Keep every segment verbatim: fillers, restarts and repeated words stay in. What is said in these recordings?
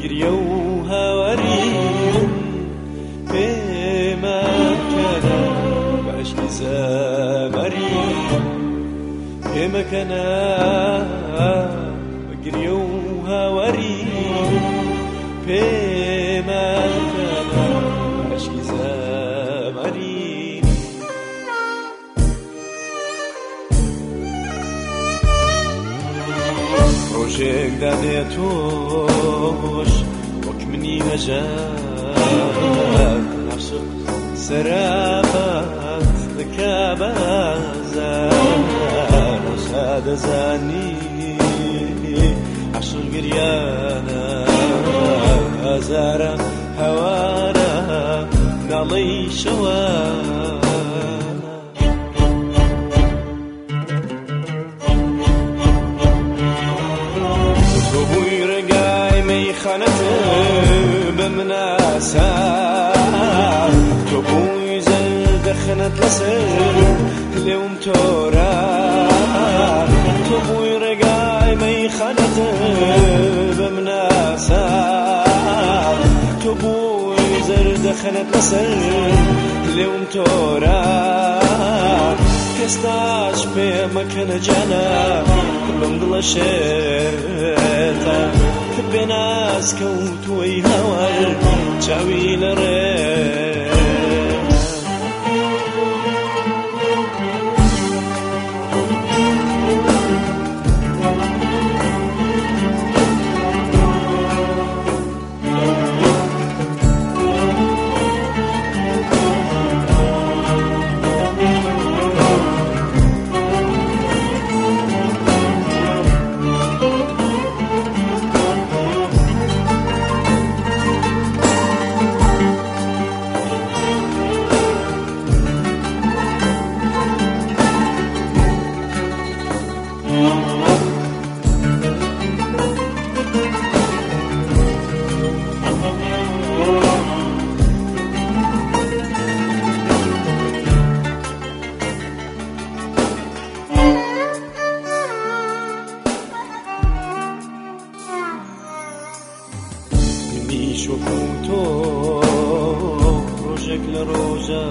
گریه و هاوریم پێما کەنە بەعشقی زەمەریم پێمەکەنە گریه و هاوریم پێما کەنە بەعشقی زەمەریم ڕۆژێک دادێتۆش وەک منی هەژار عاشق سەرابات دەکا بازار ڕۆژا دەزانی عاشق گریانە ئازارە هەوارە ناڵەی شەوە خانت بمناسا تو بوی زرد خنت لسر لوم تورا تو بوی رگای می خانت بمناسا تو بوی زرد خنت لسر لوم تورا کستاش پی مکن جانا کلم دلشتا بناس كوتوي هوار جاوي لري شوفو روزك لروزا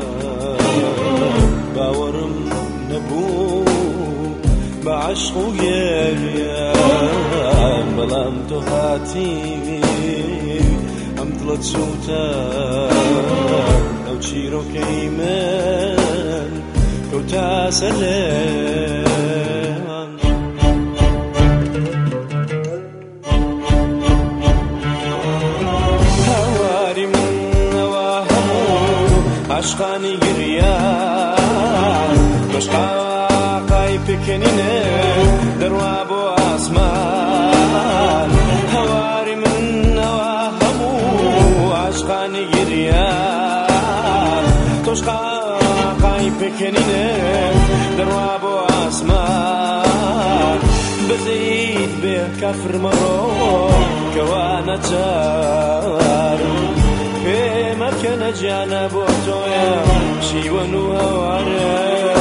باورم نبو بعشق ويايا بلام تو هاتي امطلت صوتا او تشيرو كيمان كوتا سلام عشقانی گریان بشقاقای پکنینه دروا بو آسمان هواری من نواهمو عشقانی گریان تشقاقای پکنینه دروا بو آسمان بزید به کفر مرو کوانا جارو ما كان جانا بوتويا شيوان وهوارا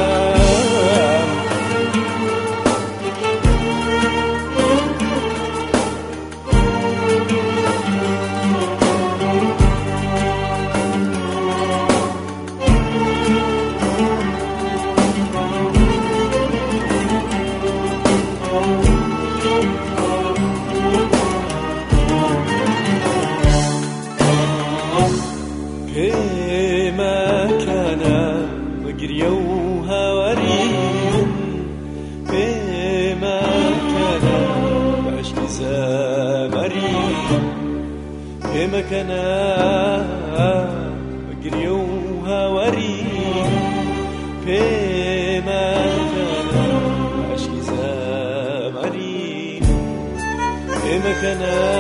گریه و هاوریم پێما کەنە بەعشقی زەمەریم پێمەکەنە گریه و هاوریم پێما کەنە بەعشقی زەمەریم پێمەکەنە